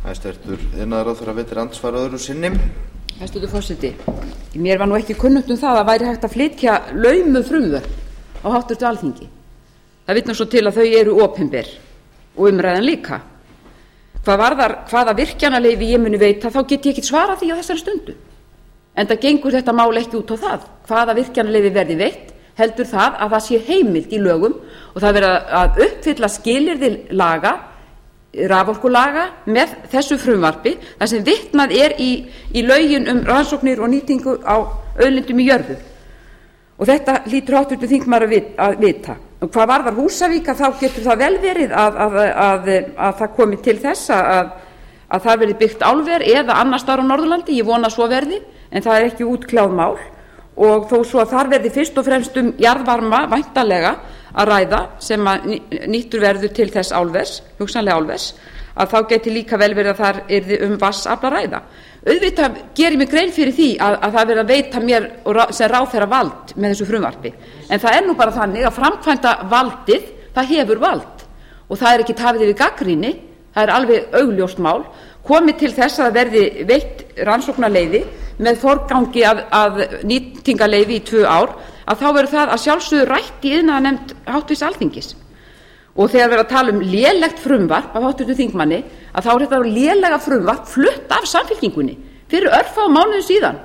Hæstvirtur iðnaðarráðherra veitir andsvar öðru sinni. Hæstvirtur forseti, mér var nú ekki kunnugt um það að væri hægt að flytja laumuð frumvörp á háttvirtu Alþingi. Það vitnar svo til að þau eru opinber og umræðan líka. Hvað varðar hvaða virkjanaleyfi ég muni veita, þá get ég ekki svarað því á þessari stundu. Enda gengur þetta mál ekki út á það hvaða virkjanaleyfi verði veitt, heldur það að það sé heimild í lögum og það verði að uppfylla skilyrði laga, raforkulaga með þessu frumvarpi, þar sem vitnað er í lögin rannsóknir og nýtingu á auðlindum í jörðu. Og þetta hlýtur háttvirtur þingmaður að vita. Og hvað varðar Húsavík, þá getur það vel verið að það komi til þess að það verði byggt álver eða annars staðar á Norðurlandi. Ég vona að svo verði, en það er ekki útkláð mál. Og þó svo að þar verði fyrst og fremst jarðvarma væntanlega að ræða sem að nýttur verður til þess álvers, hugsanlega álvers, að þá geti líka vel verið að þar yrði vatnsafl að ræða. Auðvitað gerir mig grein fyrir því að það verði að veita mér sem ráðherra vald með þessu frumvarpi. En það er nú bara þannig að framkvæmda valdið, það hefur vald og það er ekki tafið yfir gagnrýni, það er alveg augljóst mál. Komið til þess að það verði veitt rannsóknarleyfi með forgangi að nýtingarleyfi í 2 ár, að þá verður það að sjálfsögðu rætt í iðnaðarnefnd háttvirts Alþingis. Og þegar verður að tala um lélegt frumvarp af háttvirtum þingmanni, að þá er þetta lélega frumvarp flutt af Samfylkingunni fyrir örfáum mánuðum síðan.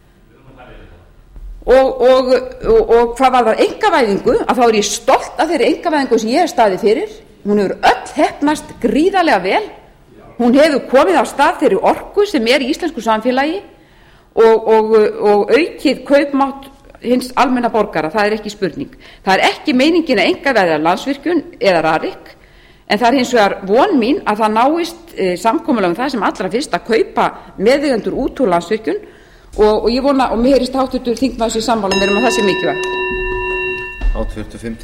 Og hvað varðar einkavæðingu, að þá er ég stolt af þeirri einkavæðingu sem ég hef staðið fyrir. Hún hefur öll heppnast gríðarlega vel. Hún hefur komið á stað þeirri orku sem er í íslensku samfélagi og aukið kaupmátt hins almenna borgara, það er ekki spurning. Það er ekki meiningin að einkavæða Landsvirkjun eða Rarik, en það er hins vegar von mín að það náist samkomulag um það sem allra fyrst að kaupa meðeigendur út úr Landsvirkjun og ég vona og mér heyrist háttvirtur þingmaður sé sammála mér um að það sé mikilvægt.